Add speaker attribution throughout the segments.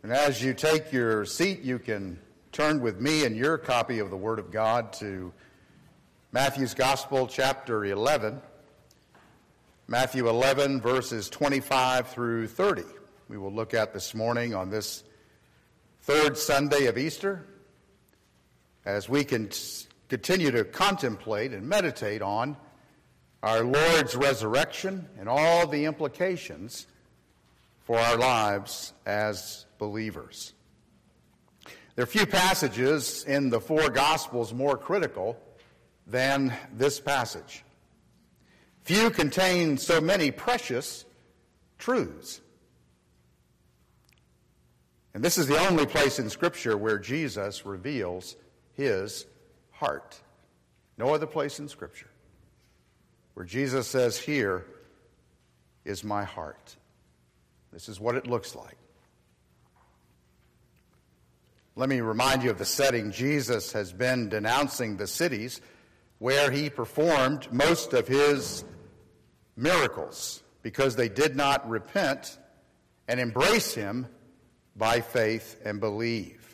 Speaker 1: And as you take your seat, you can turn with me in your copy of the Word of God to Matthew's Gospel, chapter 11. Matthew 11, verses 25 through 30. We will look at this morning on this third Sunday of Easter as we can continue to contemplate and meditate on our Lord's resurrection and all the implications for our lives as believers. There are few passages in the four Gospels more critical than this passage. Few contain so many precious truths. And this is the only place in Scripture where Jesus reveals his heart. No other place in Scripture where Jesus says, "Here is my heart." This is what it looks like. Let me remind you of the setting. Jesus has been denouncing the cities where he performed most of his miracles because they did not repent and embrace him by faith and believe.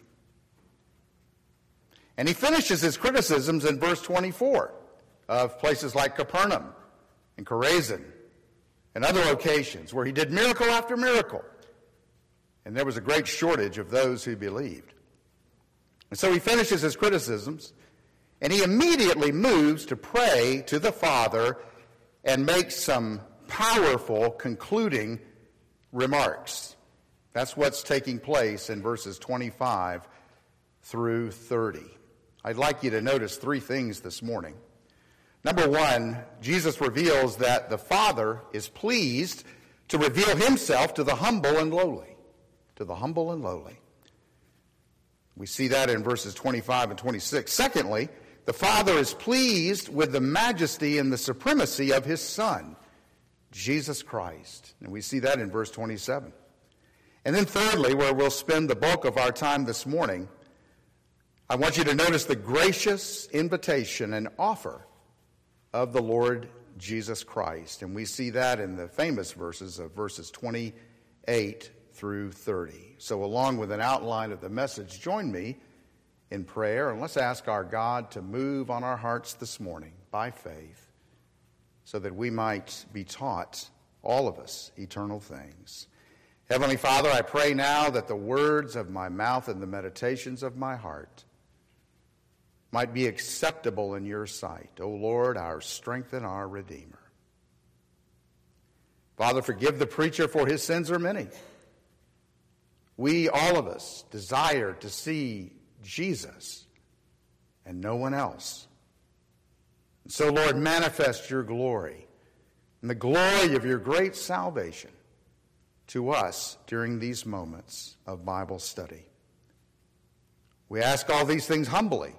Speaker 1: And he finishes his criticisms in verse 24 of places like Capernaum and Chorazin and other locations where he did miracle after miracle. And there was a great shortage of those who believed. And so he finishes his criticisms, and he immediately moves to pray to the Father and make some powerful concluding remarks. That's what's taking place in verses 25 through 30. I'd like you to notice three things this morning. Number one, Jesus reveals that the Father is pleased to reveal himself to the humble and lowly. To the humble and lowly. We see that in verses 25 and 26. Secondly, the Father is pleased with the majesty and the supremacy of his Son, Jesus Christ. And we see that in verse 27. And then thirdly, where we'll spend the bulk of our time this morning, I want you to notice the gracious invitation and offer of the Lord Jesus Christ. And we see that in the famous verses of verses 28 through 30. So along with an outline of the message, join me in prayer, and let's ask our God to move on our hearts this morning by faith so that we might be taught, all of us, eternal things. Heavenly Father, I pray now that the words of my mouth and the meditations of my heart might be acceptable in your sight, O Lord, our strength and our Redeemer. Father, forgive the preacher, for his sins are many. We, all of us, desire to see Jesus and no one else. And so, Lord, manifest your glory and the glory of your great salvation to us during these moments of Bible study. We ask all these things humbly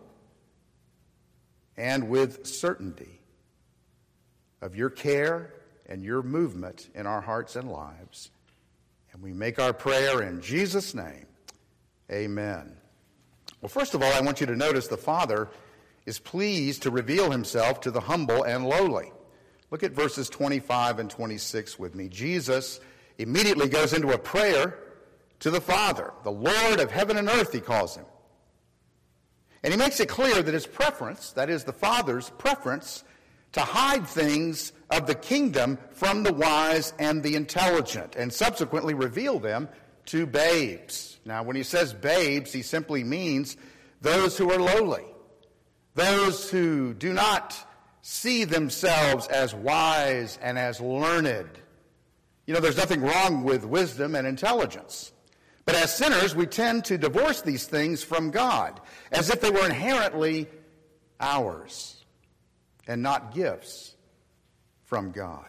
Speaker 1: and with certainty of your care and your movement in our hearts and lives. And we make our prayer in Jesus' name. Amen. Well, first of all, I want you to notice the Father is pleased to reveal himself to the humble and lowly. Look at verses 25 and 26 with me. Jesus immediately goes into a prayer to the Father. The Lord of heaven and earth, he calls him. And he makes it clear that his preference, that is the Father's preference, to hide things of the kingdom from the wise and the intelligent, and subsequently reveal them to babes. Now, when he says babes, he simply means those who are lowly, those who do not see themselves as wise and as learned. You know, there's nothing wrong with wisdom and intelligence. But as sinners, we tend to divorce these things from God, as if they were inherently ours and not gifts from God.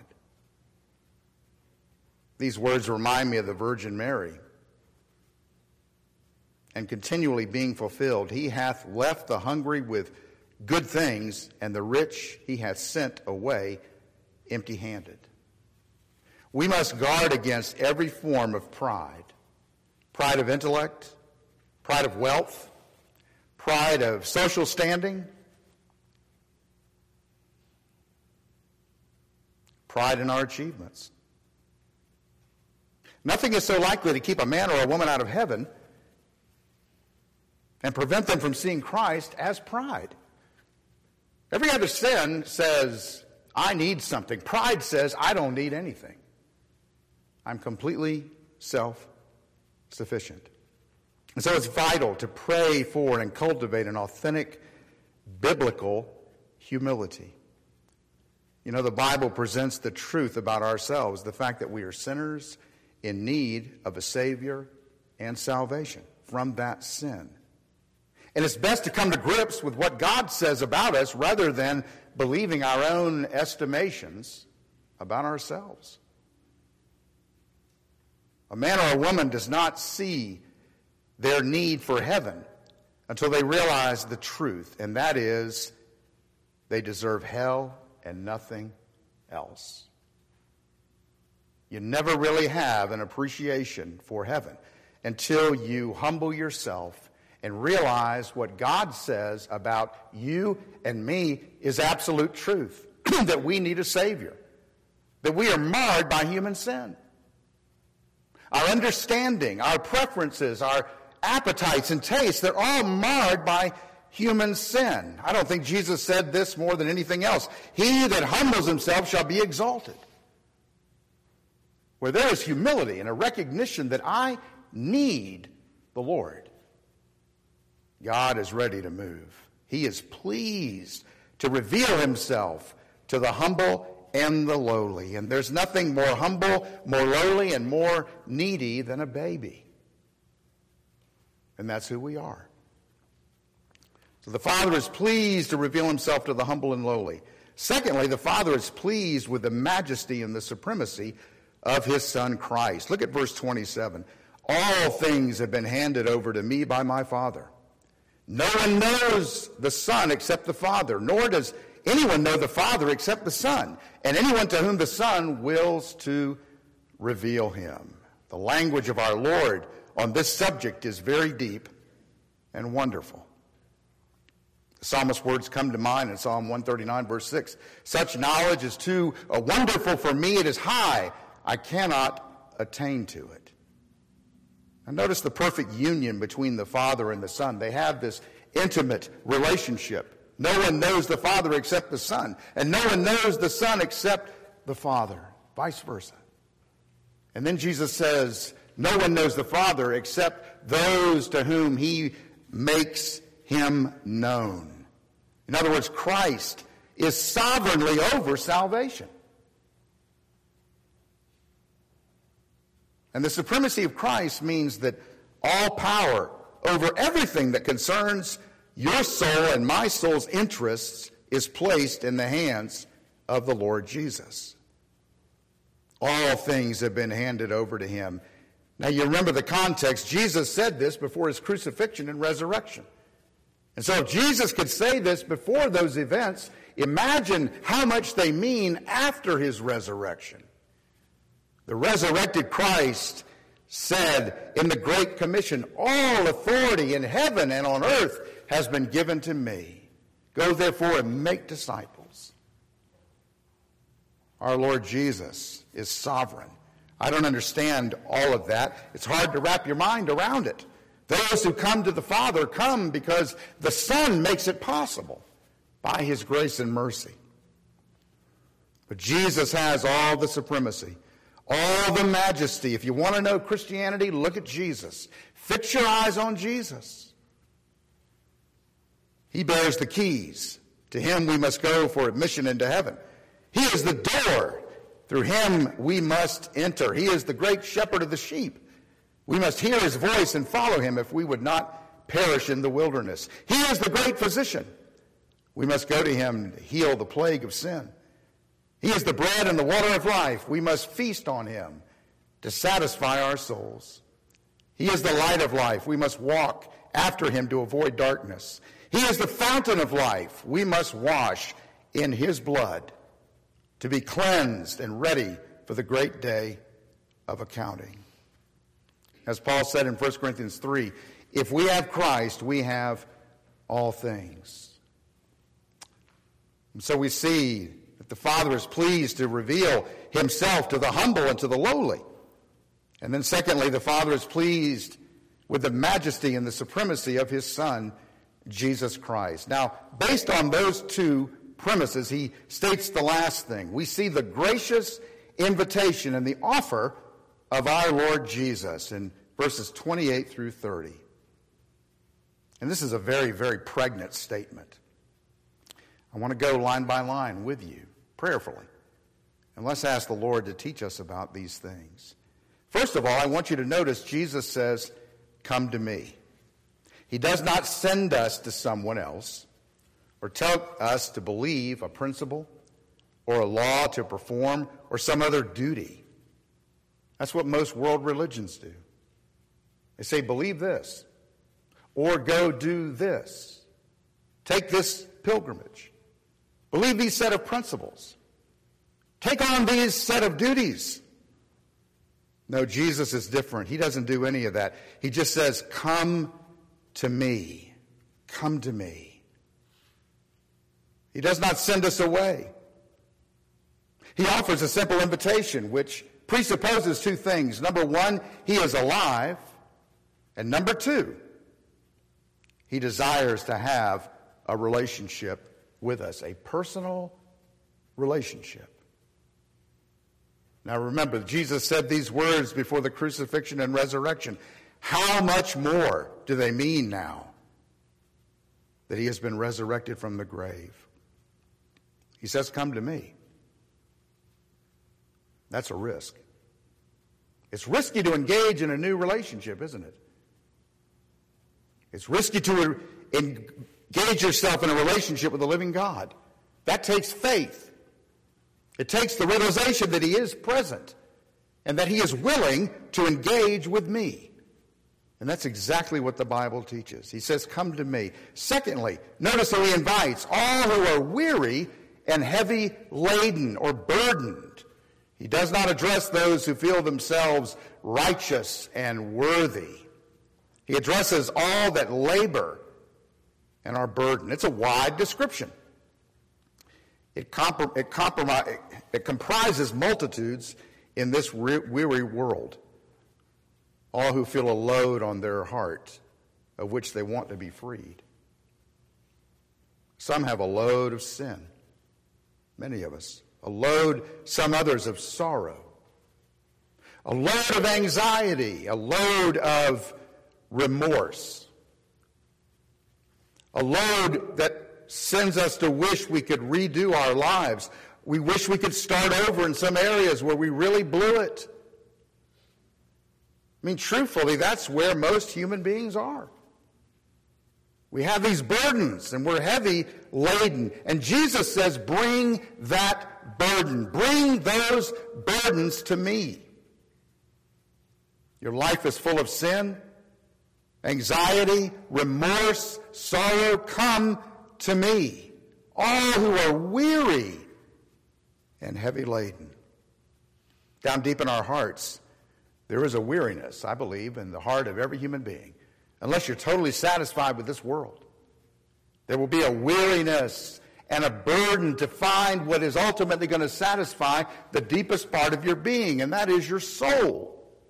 Speaker 1: These words remind me of the Virgin Mary. And continually being fulfilled, he hath left the hungry with good things, and the rich he hath sent away empty-handed. We must guard against every form of pride. Pride of intellect, pride of wealth, pride of social standing, pride in our achievements. Nothing is so likely to keep a man or a woman out of heaven and prevent them from seeing Christ as pride. Every other sin says, I need something. Pride says, I don't need anything. I'm completely self-sufficient. And so it's vital to pray for and cultivate an authentic biblical humility. You know, the Bible presents the truth about ourselves, the fact that we are sinners in need of a Savior and salvation from that sin. And it's best to come to grips with what God says about us rather than believing our own estimations about ourselves. A man or a woman does not see their need for heaven until they realize the truth, and that is they deserve hell and nothing else. You never really have an appreciation for heaven until you humble yourself and realize what God says about you and me is absolute truth, that we need a Savior, that we are marred by human sin. Our understanding, our preferences, our appetites and tastes, they're all marred by human sin. I don't think Jesus said this more than anything else. He that humbles himself shall be exalted. Where there is humility and a recognition that I need the Lord, God is ready to move. He is pleased to reveal himself to the humble and the lowly. And there's nothing more humble, more lowly, and more needy than a baby. And that's who we are. So the Father is pleased to reveal himself to the humble and lowly. Secondly, the Father is pleased with the majesty and the supremacy of his Son Christ. Look at verse 27. All things have been handed over to me by my Father. No one knows the Son except the Father, nor does anyone know the Father except the Son, and anyone to whom the Son wills to reveal him. The language of our Lord on this subject is very deep and wonderful. The psalmist's words come to mind in Psalm 139, verse 6. Such knowledge is too wonderful for me. It is high. I cannot attain to it. Now notice the perfect union between the Father and the Son. They have this intimate relationship. No one knows the Father except the Son, and no one knows the Son except the Father, vice versa. And then Jesus says, no one knows the Father except those to whom he makes him known. In other words, Christ is sovereignly over salvation. And the supremacy of Christ means that all power over everything that concerns your soul and my soul's interests is placed in the hands of the Lord Jesus. All things have been handed over to him. Now you remember the context. Jesus said this before his crucifixion and resurrection. And so if Jesus could say this before those events, imagine how much they mean after his resurrection. The resurrected Christ said in the Great Commission, all authority in heaven and on earth has been given to me. Go therefore and make disciples. Our Lord Jesus is sovereign. I don't understand all of that. It's hard to wrap your mind around it. Those who come to the Father come because the Son makes it possible by his grace and mercy. But Jesus has all the supremacy, all the majesty. If you want to know Christianity, look at Jesus. Fix your eyes on Jesus. He bears the keys. To him we must go for admission into heaven. He is the door. Through him we must enter. He is the great shepherd of the sheep. We must hear his voice and follow him if we would not perish in the wilderness. He is the great physician. We must go to him to heal the plague of sin. He is the bread and the water of life. We must feast on him to satisfy our souls. He is the light of life. We must walk after him to avoid darkness. He is the fountain of life. We must wash in his blood to be cleansed and ready for the great day of accounting. As Paul said in 1 Corinthians 3, if we have Christ, we have all things. And so we see that the Father is pleased to reveal himself to the humble and to the lowly. And then secondly, the Father is pleased with the majesty and the supremacy of his Son, Jesus Christ. Now, based on those two premises, he states the last thing. We see the gracious invitation and the offer of our Lord Jesus in verses 28 through 30. And this is a very, very pregnant statement. I want to go line by line with you, prayerfully. And let's ask the Lord to teach us about these things. First of all, I want you to notice Jesus says, "Come to me." He does not send us to someone else or tell us to believe a principle or a law to perform or some other duty. That's what most world religions do. They say, believe this, or go do this. Take this pilgrimage. Believe these set of principles. Take on these set of duties. No, Jesus is different. He doesn't do any of that. He just says, come to me. Come to me. He does not send us away. He offers a simple invitation, which presupposes two things. Number one, he is alive. And number two, he desires to have a relationship with us, a personal relationship. Now remember, Jesus said these words before the crucifixion and resurrection. How much more do they mean now that he has been resurrected from the grave? He says, come to me. That's a risk. It's risky to engage in a new relationship, isn't it? It's risky to engage yourself in a relationship with the living God. That takes faith. It takes the realization that he is present and that he is willing to engage with me. And that's exactly what the Bible teaches. He says, come to me. Secondly, notice how he invites all who are weary and heavy laden or burdened. He does not address those who feel themselves righteous and worthy. He addresses all that labor and are burdened. It's a wide description. It comprises multitudes in this weary world. All who feel a load on their heart of which they want to be freed. Some have a load of sin. Many of us. A load, some others, of sorrow. A load of anxiety. A load of remorse. A load that sends us to wish we could redo our lives. We wish we could start over in some areas where we really blew it. I mean, truthfully, that's where most human beings are. We have these burdens, and we're heavy laden. And Jesus says, bring that burden. Bring those burdens to me. Your life is full of sin, anxiety, remorse, sorrow. Come to me, all who are weary and heavy laden. Down deep in our hearts, there is a weariness, I believe, in the heart of every human being. Unless you're totally satisfied with this world, there will be a weariness and a burden to find what is ultimately going to satisfy the deepest part of your being, and that is your soul.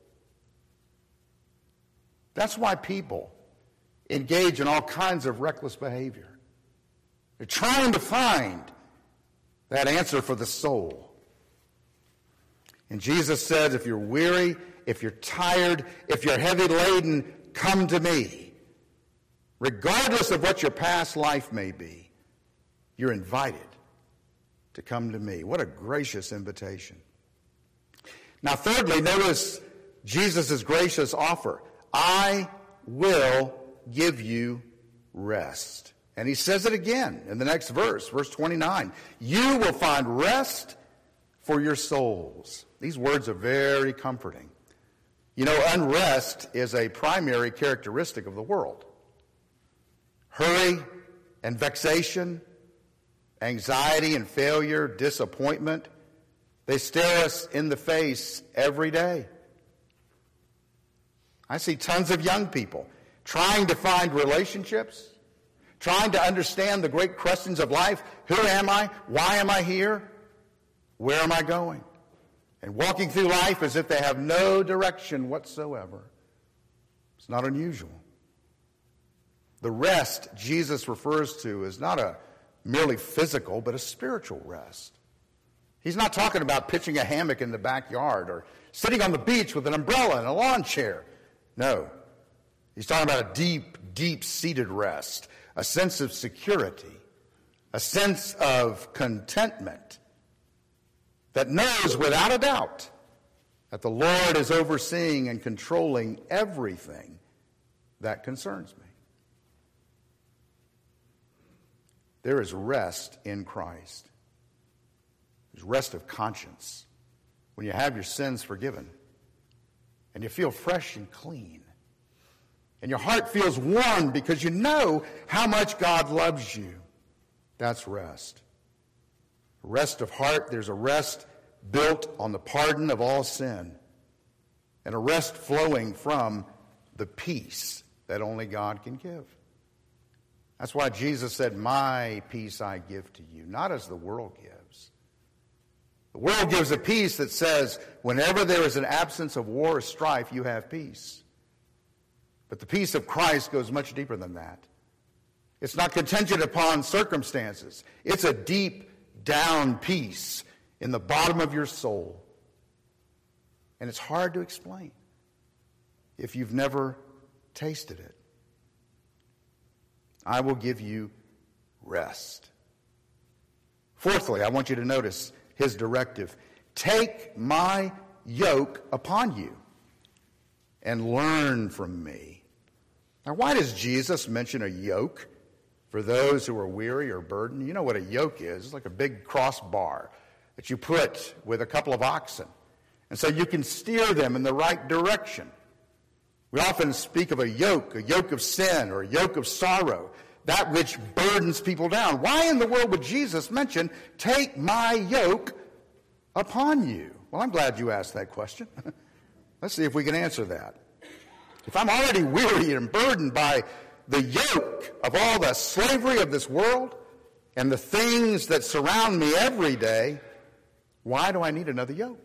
Speaker 1: That's why people engage in all kinds of reckless behavior. They're trying to find that answer for the soul. And Jesus says, if you're weary, if you're tired, if you're heavy laden, come to me. Regardless of what your past life may be, you're invited to come to me. What a gracious invitation. Now, thirdly, notice Jesus' gracious offer. I will give you rest. And he says it again in the next verse, verse 29. You will find rest for your souls. These words are very comforting. You know, unrest is a primary characteristic of the world. Hurry and vexation, anxiety and failure, disappointment, they stare us in the face every day. I see tons of young people trying to find relationships, trying to understand the great questions of life. Who am I? Why am I here? Where am I going? and walking through life as if they have no direction whatsoever. It's not unusual. The rest Jesus refers to is not a merely physical, but a spiritual rest. He's not talking about pitching a hammock in the backyard or sitting on the beach with an umbrella and a lawn chair. No. He's talking about a deep, deep-seated rest, a sense of security, a sense of contentment that knows without a doubt that the Lord is overseeing and controlling everything that concerns me. There is rest in Christ. There's rest of conscience when you have your sins forgiven and you feel fresh and clean. And your heart feels warm because you know how much God loves you. That's rest. Rest of heart, there's a rest built on the pardon of all sin. And a rest flowing from the peace that only God can give. That's why Jesus said, "My peace I give to you," not as the world gives. The world gives a peace that says, whenever there is an absence of war or strife, you have peace. But the peace of Christ goes much deeper than that. It's not contingent upon circumstances. It's a deep down peace in the bottom of your soul. And it's hard to explain if you've never tasted it. I will give you rest. Fourthly, I want you to notice his directive. Take my yoke upon you and learn from me. Now, why does Jesus mention a yoke for those who are weary or burdened? You know what a yoke is. It's like a big crossbar that you put with a couple of oxen. And so you can steer them in the right direction. We often speak of a yoke of sin or a yoke of sorrow, that which burdens people down. Why in the world would Jesus mention, "Take my yoke upon you"? Well, I'm glad you asked that question. Let's see if we can answer that. If I'm already weary and burdened by the yoke of all the slavery of this world and the things that surround me every day, why do I need another yoke?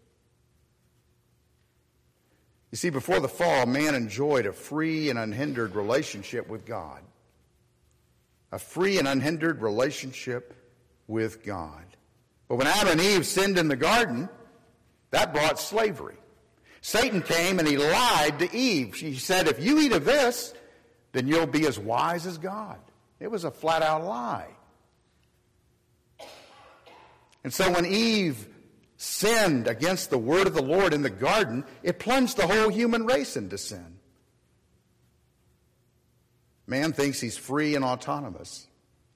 Speaker 1: You see, before the fall, man enjoyed a free and unhindered relationship with God. A free and unhindered relationship with God. But when Adam and Eve sinned in the garden, that brought slavery. Satan came and he lied to Eve. He said, "If you eat of this, then you'll be as wise as God." It was a flat-out lie. And so when Eve sinned against the word of the Lord in the garden, it plunged the whole human race into sin. Man thinks he's free and autonomous.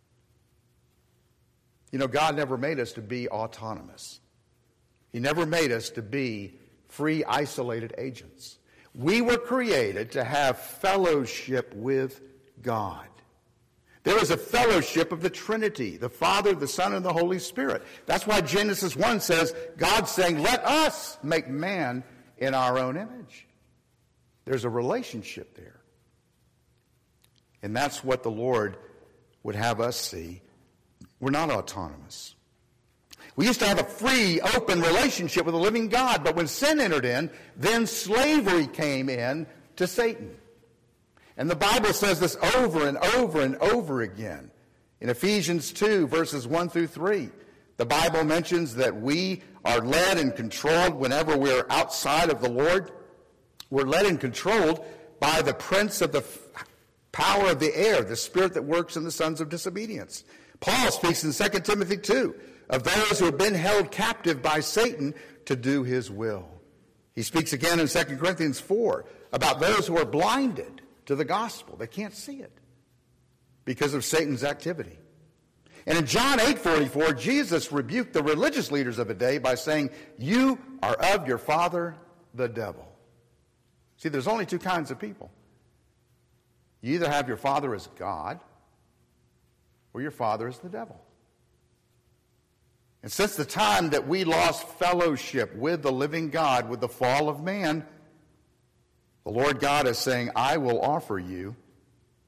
Speaker 1: You know, God never made us to be autonomous. He never made us to be free, isolated agents. We were created to have fellowship with God. There is a fellowship of the Trinity, the Father, the Son, and the Holy Spirit. That's why Genesis 1 says, God's saying, "Let us make man in our own image." There's a relationship there. And that's what the Lord would have us see. We're not autonomous. We used to have a free, open relationship with the living God, but when sin entered in, then slavery came in to Satan. And the Bible says this over and over and over again. In Ephesians 2, verses 1 through 3, the Bible mentions that we are led and controlled whenever we're outside of the Lord. We're led and controlled by the prince of the power of the air, the spirit that works in the sons of disobedience. Paul speaks in 2 Timothy 2 of those who have been held captive by Satan to do his will. He speaks again in 2 Corinthians 4 about those who are blinded to the gospel. They can't see it because of Satan's activity. And in John 8:44, Jesus rebuked the religious leaders of the day by saying, "You are of your father, the devil." See, there's only two kinds of people. You either have your father as God or your father as the devil. And since the time that we lost fellowship with the living God with the fall of man, the Lord God is saying, "I will offer you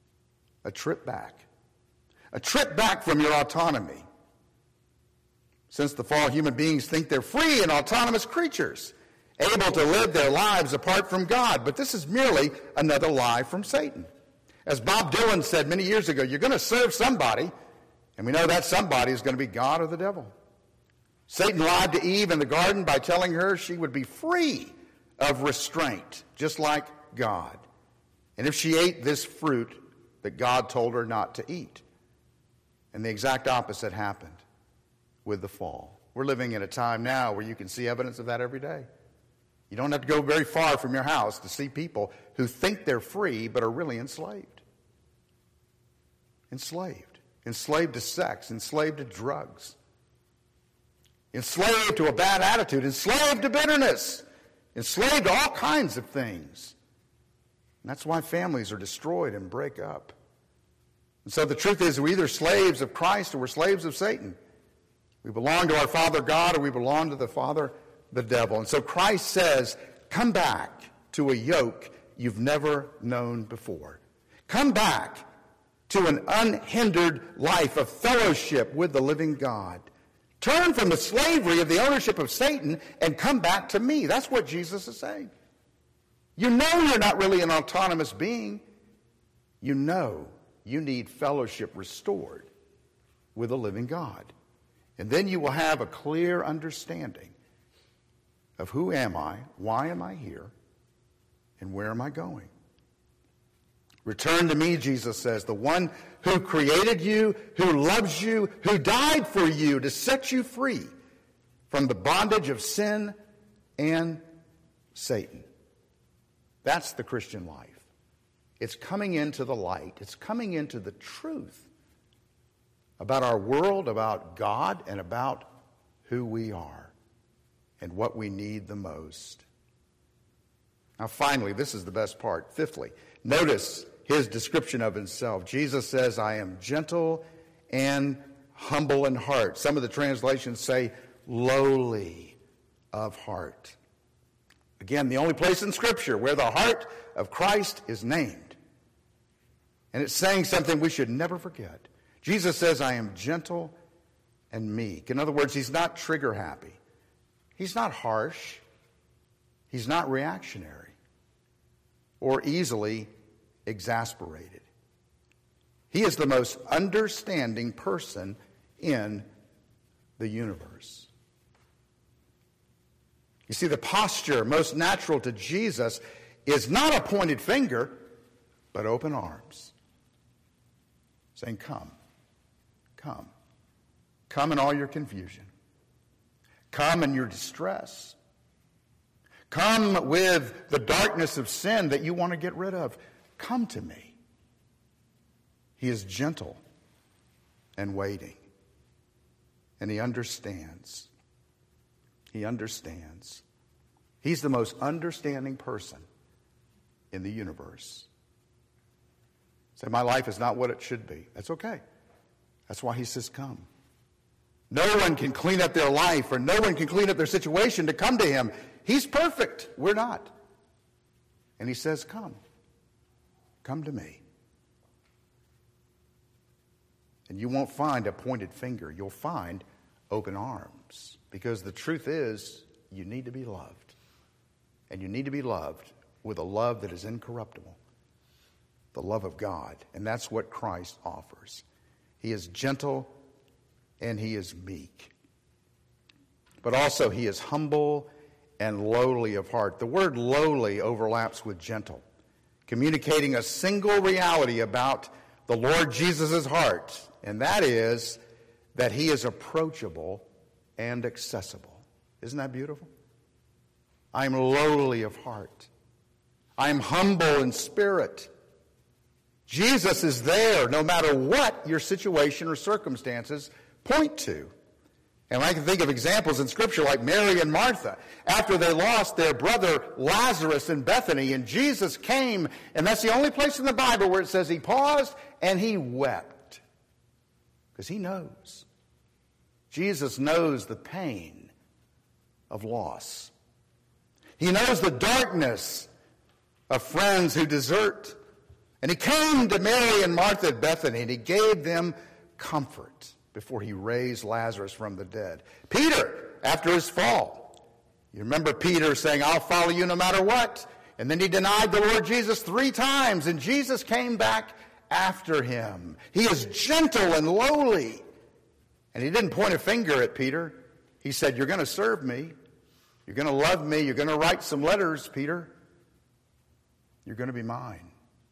Speaker 1: a trip back. A trip back from your autonomy. Since the fall, human beings think they're free and autonomous creatures, able to live their lives apart from God. But this is merely another lie from Satan. As Bob Dylan said many years ago, you're going to serve somebody, and we know that somebody is going to be God or the devil. Satan lied to Eve in the garden by telling her she would be free of restraint, just like God. And if she ate this fruit that God told her not to eat. And the exact opposite happened with the fall. We're living in a time now where you can see evidence of that every day. You don't have to go very far from your house to see people who think they're free but are really enslaved. Enslaved to sex, enslaved to drugs, enslaved to a bad attitude, enslaved to bitterness, enslaved to all kinds of things. And that's why families are destroyed and break up. And so the truth is, we're either slaves of Christ or we're slaves of Satan. We belong to our Father God or we belong to the Father, the devil. And so Christ says, come back to a yoke you've never known before. Come back to an unhindered life of fellowship with the living God. Turn from the slavery of the ownership of Satan and come back to me. That's what Jesus is saying. You know you're not really an autonomous being. You know you need fellowship restored with the living God. And then you will have a clear understanding of who am I, why am I here, and where am I going. Return to me, Jesus says, the one who created you, who loves you, who died for you to set you free from the bondage of sin and Satan. That's the Christian life. It's coming into the light. It's coming into the truth about our world, about God, and about who we are and what we need the most. Now, finally, this is the best part. Fifthly, notice his description of himself. Jesus says, I am gentle and humble in heart. Some of the translations say lowly of heart. Again, the only place in Scripture where the heart of Christ is named. And it's saying something we should never forget. Jesus says, I am gentle and meek. In other words, he's not trigger happy. He's not harsh. He's not reactionary or easily exasperated. He is the most understanding person in the universe. You see, the posture most natural to Jesus is not a pointed finger, but open arms. Saying, come, come. Come in all your confusion. Come in your distress. Come with the darkness of sin that you want to get rid of. Come to me. He is gentle and waiting. And he understands. He understands. He's the most understanding person in the universe. Say, my life is not what it should be. That's okay. That's why he says, come. No one can clean up their life or no one can clean up their situation to come to him. He's perfect. We're not. And he says, come. Come to me. And you won't find a pointed finger. You'll find open arms. Because the truth is, you need to be loved. And you need to be loved with a love that is incorruptible. The love of God. And that's what Christ offers. He is gentle and he is meek. But also he is humble and lowly of heart. The word lowly overlaps with gentle, communicating a single reality about the Lord Jesus' heart. And that is that he is approachable and accessible. Isn't that beautiful? I am lowly of heart. I am humble in spirit. Jesus is there no matter what your situation or circumstances point to. And I can think of examples in Scripture like Mary and Martha. After they lost their brother Lazarus in Bethany, and Jesus came, and that's the only place in the Bible where it says he paused and he wept. Because he knows. Jesus knows the pain of loss. He knows the darkness of friends who desert. And he came to Mary and Martha at Bethany, and he gave them comfort. before he raised Lazarus from the dead. Peter, after his fall, you remember Peter saying, I'll follow you no matter what. And then he denied the Lord Jesus 3 times, and Jesus came back after him. He is gentle and lowly. And he didn't point a finger at Peter. He said, you're going to serve me. You're going to love me. You're going to write some letters, Peter. You're going to be mine.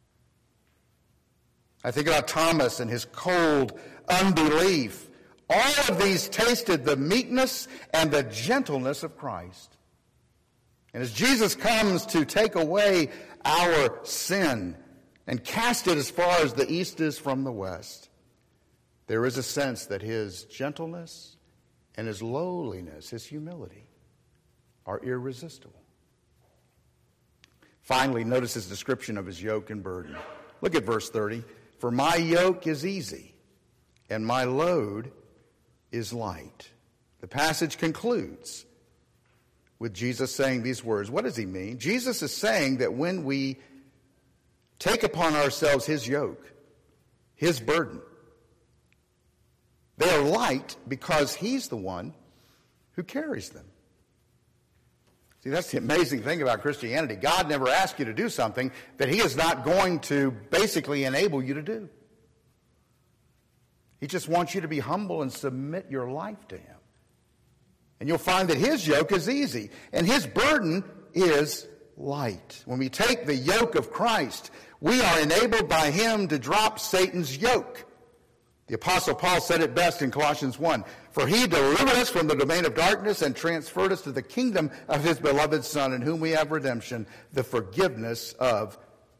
Speaker 1: I think about Thomas and his cold unbelief. All of these tasted the meekness and the gentleness of Christ. And as Jesus comes to take away our sin and cast it as far as the east is from the west, there is a sense that his gentleness and his lowliness, his humility, are irresistible. Finally, notice his description of his yoke and burden. Look at verse 30. For my yoke is easy, and my load is light. The passage concludes with Jesus saying these words. What does he mean? Jesus is saying that when we take upon ourselves his yoke, his burden, they are light because he's the one who carries them. See, that's the amazing thing about Christianity. God never asks you to do something that he is not going to basically enable you to do. He just wants you to be humble and submit your life to him. And you'll find that his yoke is easy and his burden is light. When we take the yoke of Christ, we are enabled by him to drop Satan's yoke. The Apostle Paul said it best in Colossians 1. For he delivered us from the domain of darkness and transferred us to the kingdom of his beloved Son, in whom we have redemption, the forgiveness of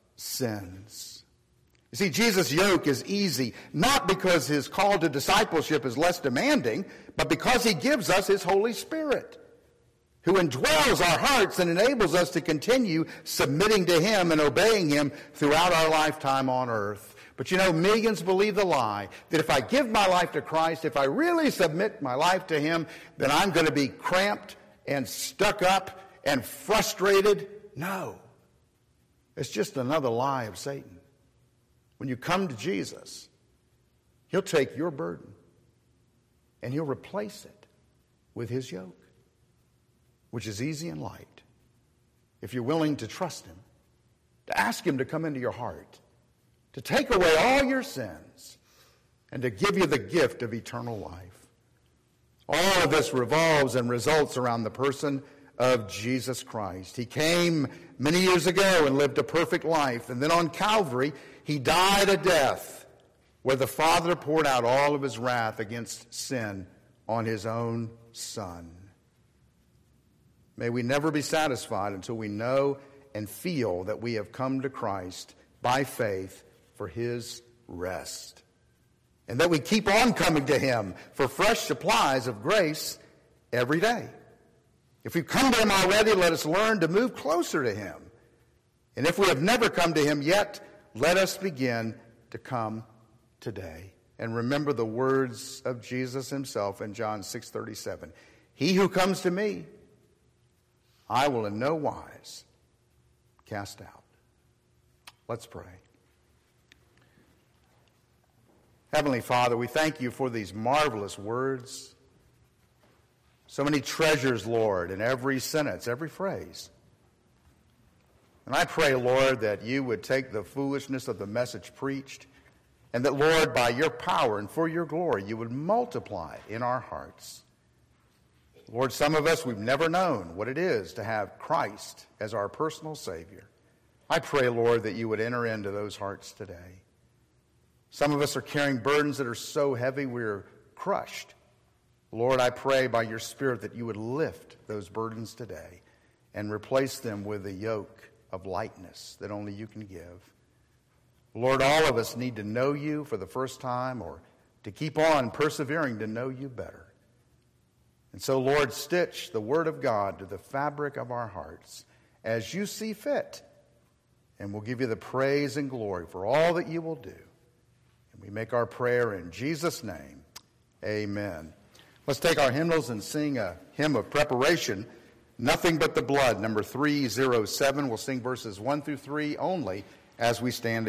Speaker 1: sins. You see, Jesus' yoke is easy, not because his call to discipleship is less demanding, but because he gives us his Holy Spirit, who indwells our hearts and enables us to continue submitting to him and obeying him throughout our lifetime on earth. But you know, millions believe the lie that if I give my life to Christ, if I really submit my life to him, then I'm going to be cramped and stuck up and frustrated. No. It's just another lie of Satan. When you come to Jesus, he'll take your burden and he'll replace it with his yoke, which is easy and light. If you're willing to trust him, to ask him to come into your heart, to take away all your sins, and to give you the gift of eternal life. All of this revolves and results around the person of Jesus Christ. He came many years ago and lived a perfect life, and then on Calvary, he died a death where the Father poured out all of his wrath against sin on his own Son. May we never be satisfied until we know and feel that we have come to Christ by faith for his rest. And that we keep on coming to him for fresh supplies of grace every day. If we've come to him already, let us learn to move closer to him. And if we have never come to him yet, let us begin to come today. And remember the words of Jesus himself in John 6:37. He who comes to me, I will in no wise cast out. Let's pray. Heavenly Father, we thank you for these marvelous words. So many treasures, Lord, in every sentence, every phrase. And I pray, Lord, that you would take the foolishness of the message preached, and that, Lord, by your power and for your glory, you would multiply it in our hearts. Lord, some of us, we've never known what it is to have Christ as our personal Savior. I pray, Lord, that you would enter into those hearts today. Some of us are carrying burdens that are so heavy we're crushed. Lord, I pray by your Spirit that you would lift those burdens today and replace them with a yoke of lightness that only you can give. Lord, all of us need to know you for the first time or to keep on persevering to know you better. And so, Lord, stitch the Word of God to the fabric of our hearts as you see fit. And we'll give you the praise and glory for all that you will do. And we make our prayer in Jesus' name. Amen. Let's take our hymnals and sing a hymn of preparation, Nothing But the Blood, number 307. We'll sing verses 1 through 3 only as we stand